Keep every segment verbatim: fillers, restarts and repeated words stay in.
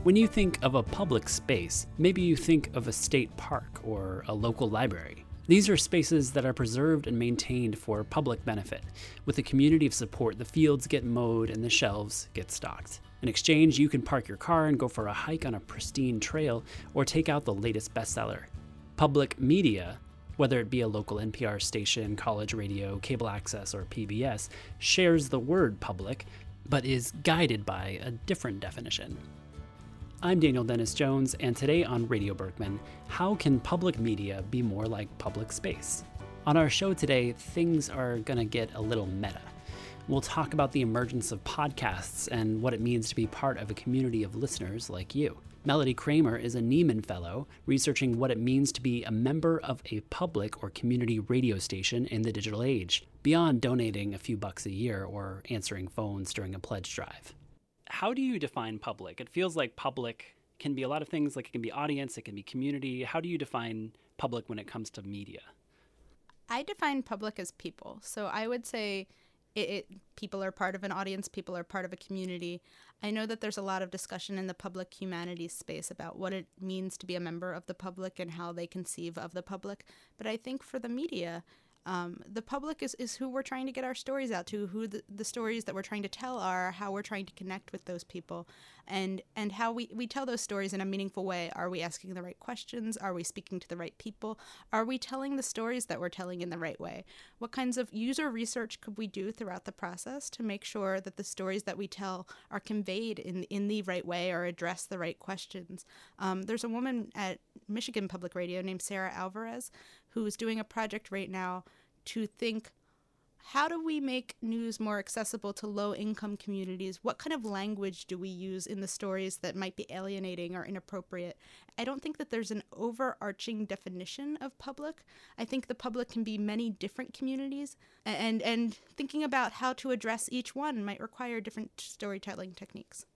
When you think of a public space, maybe you think of a state park or a local library. These are spaces that are preserved and maintained for public benefit. With a community of support, the fields get mowed and the shelves get stocked. In exchange, you can park your car and go for a hike on a pristine trail or take out the latest bestseller. Public media, whether it be a local N P R station, college radio, cable access, or P B S, shares the word public, but is guided by a different definition. I'm Daniel Dennis Jones, and today on Radio Berkman, how can public media be more like public space? On our show today, things are gonna get a little meta. We'll talk about the emergence of podcasts and what it means to be part of a community of listeners like you. Melody Kramer is a Nieman Fellow, researching what it means to be a member of a public or community radio station in the digital age, beyond donating a few bucks a year or answering phones during a pledge drive. How do you define public? It feels like public can be a lot of things, like it can be audience, it can be community. How do you define public when it comes to media? I define public as people. So I would say it, it, people are part of an audience, people are part of a community. I know that there's a lot of discussion in the public humanities space about what it means to be a member of the public and how they conceive of the public. But I think for the media, Um, the public is, is who we're trying to get our stories out to, who the, the stories that we're trying to tell are, how we're trying to connect with those people, and and how we, we tell those stories in a meaningful way. Are we asking the right questions? Are we speaking to the right people? Are we telling the stories that we're telling in the right way? What kinds of user research could we do throughout the process to make sure that the stories that we tell are conveyed in, in the right way or address the right questions? Um, there's a woman at Michigan Public Radio named Sarah Alvarez who's doing a project right now to think, how do we make news more accessible to low-income communities? What kind of language do we use in the stories that might be alienating or inappropriate? I don't think that there's an overarching definition of public. I think the public can be many different communities, and, and thinking about how to address each one might require different storytelling techniques.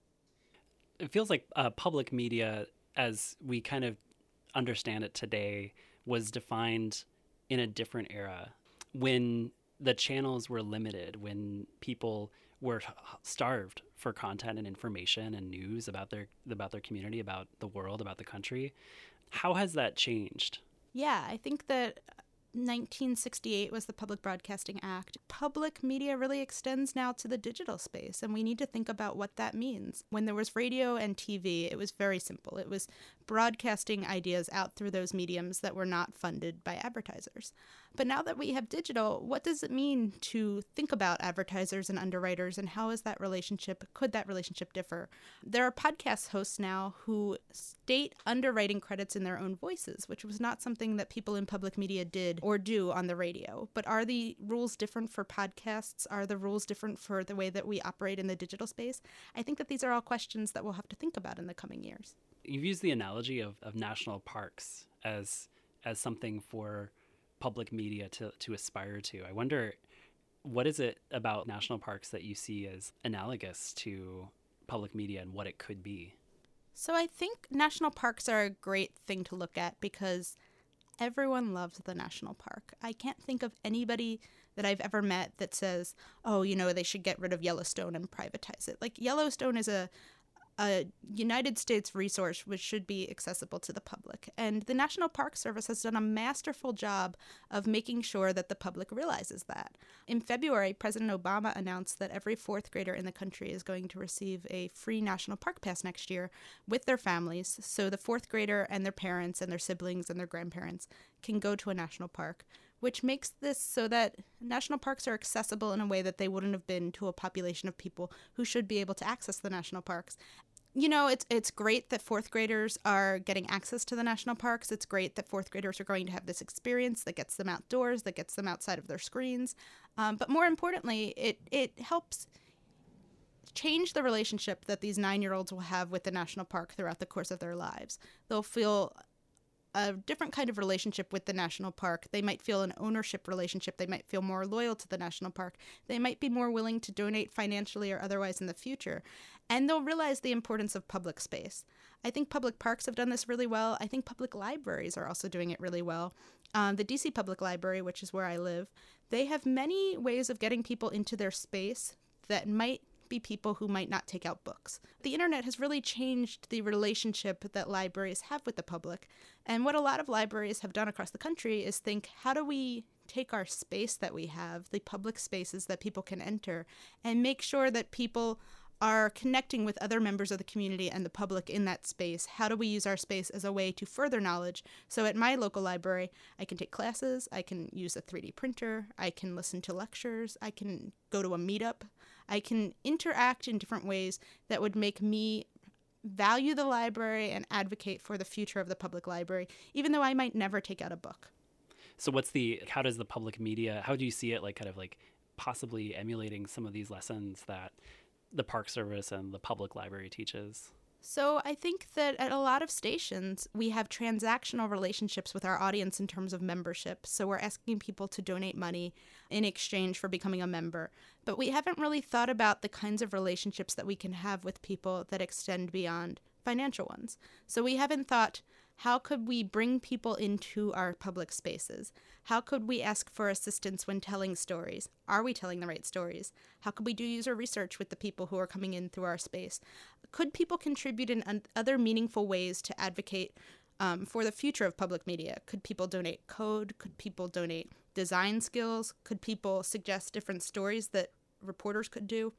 It feels like uh, public media, as we kind of understand it today, was defined in a different era when the channels were limited, when people were starved for content and information and news about their about their community, about the world, about the country. How has that changed? Yeah, I think that nineteen sixty-eight was the Public Broadcasting Act. Public media really extends now to the digital space, and we need to think about what that means. When there was radio and T V, it was very simple. It was broadcasting ideas out through those mediums that were not funded by advertisers. But now that we have digital, what does it mean to think about advertisers and underwriters, and how is that relationship, could that relationship differ? There are podcast hosts now who state underwriting credits in their own voices, which was not something that people in public media did or do on the radio. But are the rules different for podcasts? Are the rules different for the way that we operate in the digital space? I think that these are all questions that we'll have to think about in the coming years. You've used the analogy of, of national parks as as something for public media to, to aspire to. I wonder, what is it about national parks that you see as analogous to public media and what it could be? So I think national parks are a great thing to look at because everyone loves the national park. I can't think of anybody that I've ever met that says, oh, you know, they should get rid of Yellowstone and privatize it. Like, Yellowstone is a a United States resource which should be accessible to the public. And the National Park Service has done a masterful job of making sure that the public realizes that. In February, President Obama announced that every fourth grader in the country is going to receive a free National Park Pass next year with their families. So the fourth grader and their parents and their siblings and their grandparents can go to a national park, which makes this so that national parks are accessible in a way that they wouldn't have been to a population of people who should be able to access the national parks. You know, it's it's great that fourth graders are getting access to the national parks. It's great that fourth graders are going to have this experience that gets them outdoors, that gets them outside of their screens. Um, but more importantly, it, it helps change the relationship that these nine-year-olds will have with the national park throughout the course of their lives. They'll feel a different kind of relationship with the national park. They might feel an ownership relationship. They might feel more loyal to the national park. They might be more willing to donate financially or otherwise in the future. And they'll realize the importance of public space. I think public parks have done this really well. I think public libraries are also doing it really well. Um, the D C Public Library, which is where I live, they have many ways of getting people into their space that might be people who might not take out books. The internet has really changed the relationship that libraries have with the public. And what a lot of libraries have done across the country is think, how do we take our space that we have, the public spaces that people can enter, and make sure that people are connecting with other members of the community and the public in that space? How do we use our space as a way to further knowledge? So at my local library, I can take classes, I can use a three D printer, I can listen to lectures, I can go to a meetup, I can interact in different ways that would make me value the library and advocate for the future of the public library, even though I might never take out a book. So what's the, how does the public media, how do you see it like kind of like possibly emulating some of these lessons that the Park Service and the public library teaches? So I think that at a lot of stations, we have transactional relationships with our audience in terms of membership. So we're asking people to donate money in exchange for becoming a member. But we haven't really thought about the kinds of relationships that we can have with people that extend beyond financial ones. So we haven't thought, how could we bring people into our public spaces? How could we ask for assistance when telling stories? Are we telling the right stories? How could we do user research with the people who are coming in through our space? Could people contribute in un- other meaningful ways to advocate um, for the future of public media? Could people donate code? Could people donate design skills? Could people suggest different stories that reporters could do?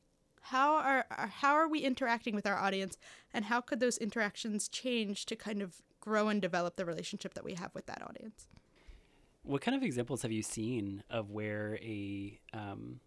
How are how are we interacting with our audience, and how could those interactions change to kind of grow and develop the relationship that we have with that audience? What kind of examples have you seen of where a um,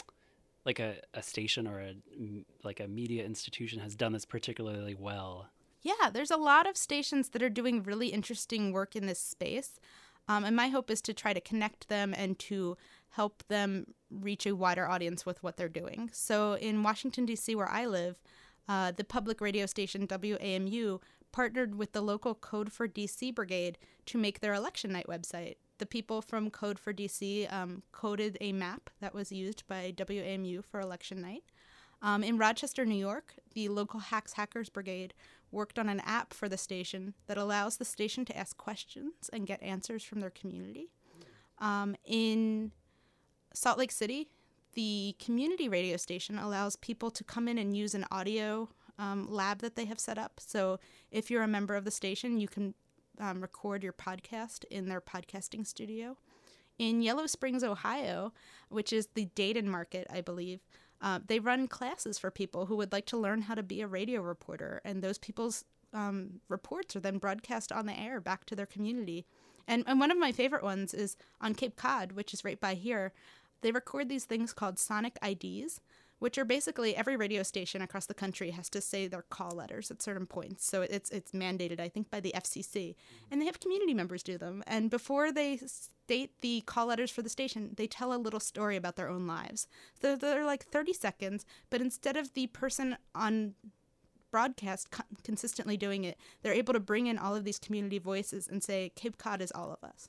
like a, a station or a like a media institution has done this particularly well? Yeah, there's a lot of stations that are doing really interesting work in this space. Um, and my hope is to try to connect them and to help them reach a wider audience with what they're doing. So in Washington, D C, where I live, uh, the public radio station W A M U partnered with the local Code for D C Brigade to make their election night website. The people from Code for D C um, coded a map that was used by W A M U for election night. Um, in Rochester, New York, the local Hacks Hackers Brigade worked on an app for the station that allows the station to ask questions and get answers from their community. Um, in Salt Lake City, the community radio station allows people to come in and use an audio um, lab that they have set up. So if you're a member of the station, you can um, record your podcast in their podcasting studio. In Yellow Springs, Ohio, which is the Dayton market, I believe, Uh, they run classes for people who would like to learn how to be a radio reporter, and those people's um, reports are then broadcast on the air back to their community. And, and one of my favorite ones is on Cape Cod, which is right by here. They record these things called sonic I Ds, which are basically every radio station across the country has to say their call letters at certain points. So it's it's mandated, I think, by the F C C. And they have community members do them. And before they state the call letters for the station, they tell a little story about their own lives. So they're like thirty seconds, but instead of the person on broadcast co- consistently doing it, they're able to bring in all of these community voices and say, Cape Cod is all of us.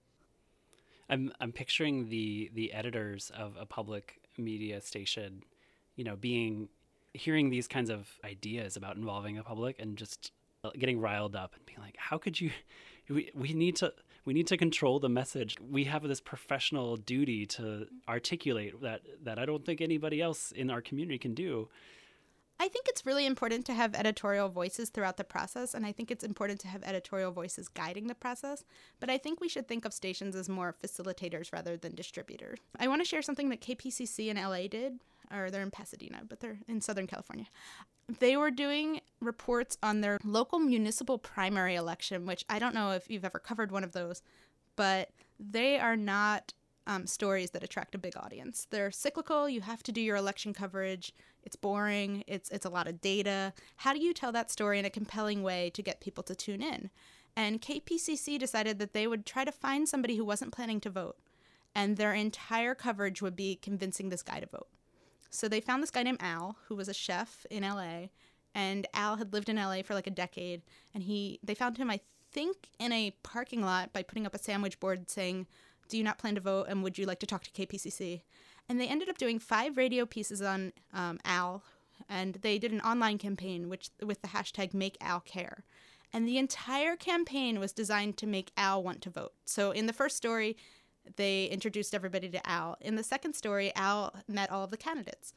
I'm I'm picturing the the editors of a public media station, you know, being hearing these kinds of ideas about involving the public and just getting riled up and being like, how could you? We we need to we need to control the message. We have this professional duty to articulate that that I don't think anybody else in our community can do. I think it's really important to have editorial voices throughout the process, and I think it's important to have editorial voices guiding the process, but I think we should think of stations as more facilitators rather than distributors. I want to share something that K P C C in L A did, or they're in Pasadena, but they're in Southern California. They were doing reports on their local municipal primary election, which I don't know if you've ever covered one of those, but they are not um, stories that attract a big audience. They're cyclical. You have to do your election coverage. It's boring. It's it's a lot of data. How do you tell that story in a compelling way to get people to tune in? And K P C C decided that they would try to find somebody who wasn't planning to vote, and their entire coverage would be convincing this guy to vote. So they found this guy named Al, who was a chef in L A, and Al had lived in L A for like a decade, and he they found him, I think, in a parking lot by putting up a sandwich board saying, do you not plan to vote, and would you like to talk to K P C C? And they ended up doing five radio pieces on um, Al, and they did an online campaign which with the hashtag Make Al Care. And the entire campaign was designed to make Al want to vote. So in the first story, they introduced everybody to Al. In the second story, Al met all of the candidates.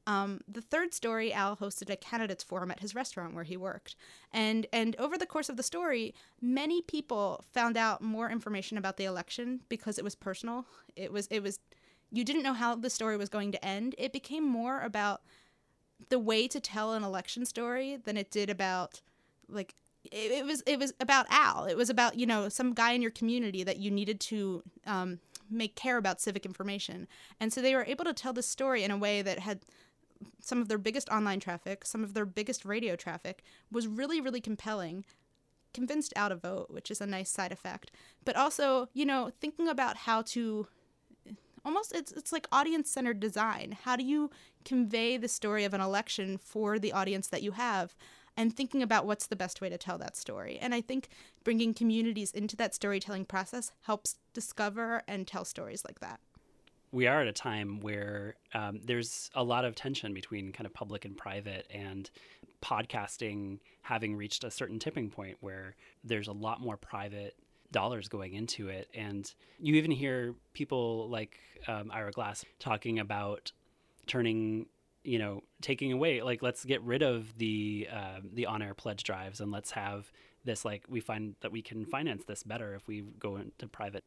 Um, the third story, Al hosted a candidates forum at his restaurant where he worked. And and over the course of the story, many people found out more information about the election because it was personal. It was it was you didn't know how the story was going to end. It became more about the way to tell an election story than it did about like it, it was it was about Al. It was about, you know, some guy in your community that you needed to um, make care about civic information. And so they were able to tell this story in a way that had some of their biggest online traffic, some of their biggest radio traffic, was really, really compelling, convinced Al to vote, which is a nice side effect. But also, you know, thinking about how to almost, it's it's like audience-centered design. How do you convey the story of an election for the audience that you have? And thinking about what's the best way to tell that story. And I think bringing communities into that storytelling process helps discover and tell stories like that. We are at a time where um, there's a lot of tension between kind of public and private, and podcasting having reached a certain tipping point where there's a lot more private dollars going into it. And you even hear people like um, Ira Glass talking about turning, you know, taking away, like, let's get rid of the uh, the on-air pledge drives and let's have this, like, we find that we can finance this better if we go into private.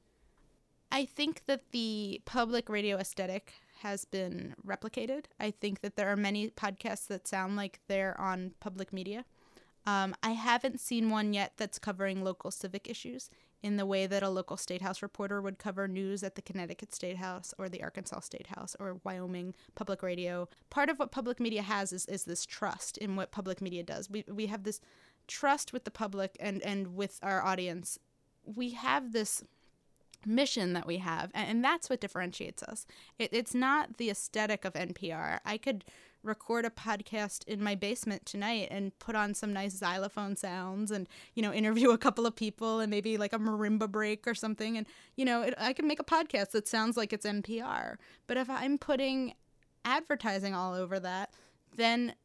I think that the public radio aesthetic has been replicated. I think that there are many podcasts that sound like they're on public media. Um, I haven't seen one yet that's covering local civic issues in the way that a local State House reporter would cover news at the Connecticut State House or the Arkansas State House or Wyoming Public Radio. Part of what public media has is, is this trust in what public media does. We we have this trust with the public and, and with our audience. We have this mission that we have, and that's what differentiates us. It, it's not the aesthetic of N P R. I could record a podcast in my basement tonight and put on some nice xylophone sounds and, you know, interview a couple of people and maybe like a marimba break or something. And, you know, it, I can make a podcast that sounds like it's N P R. But if I'm putting advertising all over that, then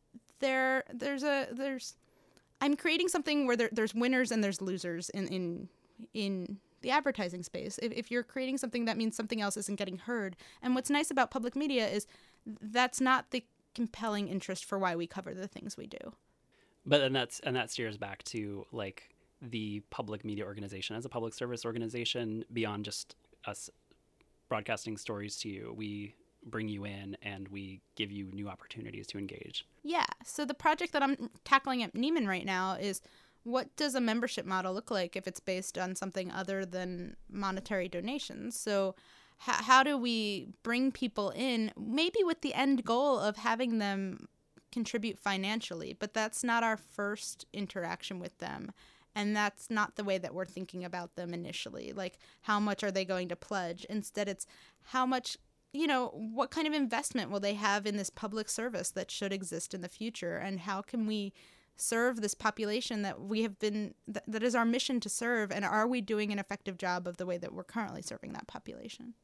there there's a there's I'm creating something where there, there's winners and there's losers in in in the advertising space. If, if you're creating something, that means something else isn't getting heard. And what's nice about public media is that's not the compelling interest for why we cover the things we do. But and that's and that steers back to like the public media organization as a public service organization. Beyond just us broadcasting stories to you, we bring you in and we give you new opportunities to engage. Yeah. So the project that I'm tackling at Nieman right now is, what does a membership model look like if it's based on something other than monetary donations? So h- how do we bring people in, maybe with the end goal of having them contribute financially, but that's not our first interaction with them. And that's not the way that we're thinking about them initially. Like, how much are they going to pledge? Instead, it's how much, you know, what kind of investment will they have in this public service that should exist in the future? And how can we serve this population that we have been, th- that is our mission to serve, and are we doing an effective job of the way that we're currently serving that population?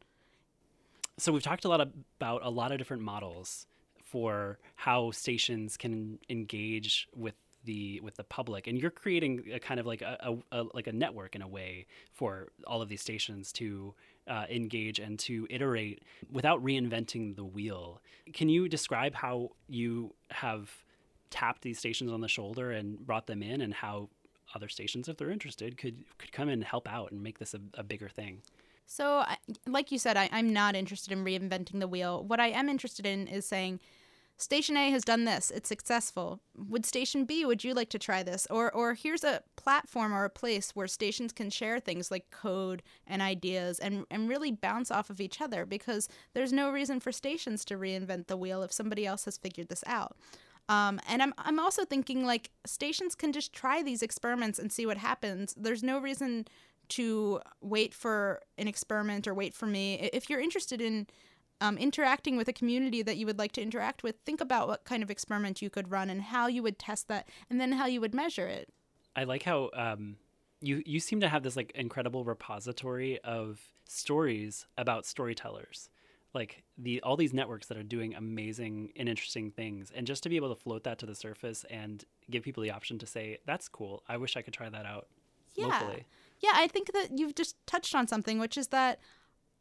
So we've talked a lot about a lot of different models for how stations can engage with the with the public, and you're creating a kind of like a, a, a like a network in a way for all of these stations to uh, engage and to iterate without reinventing the wheel. Can you describe how you have tapped these stations on the shoulder and brought them in, and how other stations, if they're interested, could could come and help out and make this a, a bigger thing? So, like you said, I, I'm not interested in reinventing the wheel. What I am interested in is saying, Station A has done this. It's successful. Would Station B, would you like to try this? Or or here's a platform or a place where stations can share things like code and ideas and, and really bounce off of each other, because there's no reason for stations to reinvent the wheel if somebody else has figured this out. Um, and I'm I'm also thinking, like, stations can just try these experiments and see what happens. There's no reason to wait for an experiment or wait for me. If you're interested in um, interacting with a community that you would like to interact with, think about what kind of experiment you could run and how you would test that, and then how you would measure it. I like how um, you you seem to have this like incredible repository of stories about storytellers. Like the all these networks that are doing amazing and interesting things, and just to be able to float that to the surface and give people the option to say, that's cool, I wish I could try that out yeah. locally. Yeah, I think that you've just touched on something, which is that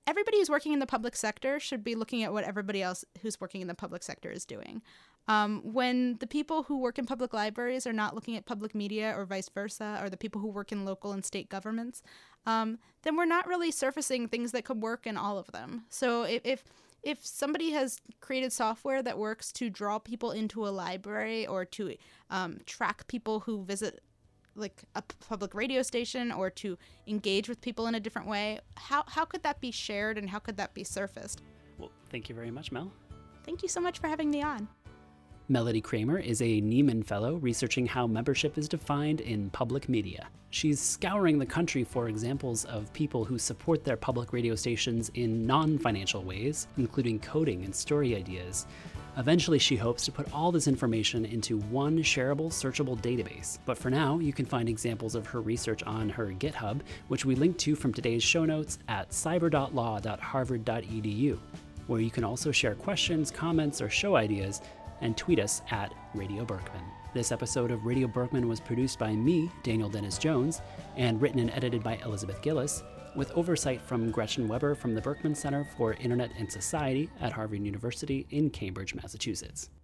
everybody who's working in the public sector should be looking at what everybody else who's working in the public sector is doing. Um, when the people who work in public libraries are not looking at public media or vice versa, or the people who work in local and state governments, um, then we're not really surfacing things that could work in all of them. So if, if if somebody has created software that works to draw people into a library or to um, track people who visit like a public radio station or to engage with people in a different way, how, how could that be shared and how could that be surfaced? Well, thank you very much, Mel. Thank you so much for having me on. Melody Kramer is a Nieman Fellow researching how membership is defined in public media. She's scouring the country for examples of people who support their public radio stations in non-financial ways, including coding and story ideas. Eventually, she hopes to put all this information into one shareable, searchable database. But for now, you can find examples of her research on her GitHub, which we link to from today's show notes at cyber dot law dot harvard dot e d u, where you can also share questions, comments, or show ideas, and tweet us at Radio Berkman. This episode of Radio Berkman was produced by me, Daniel Dennis Jones, and written and edited by Elizabeth Gillis, with oversight from Gretchen Weber from the Berkman Center for Internet and Society at Harvard University in Cambridge, Massachusetts.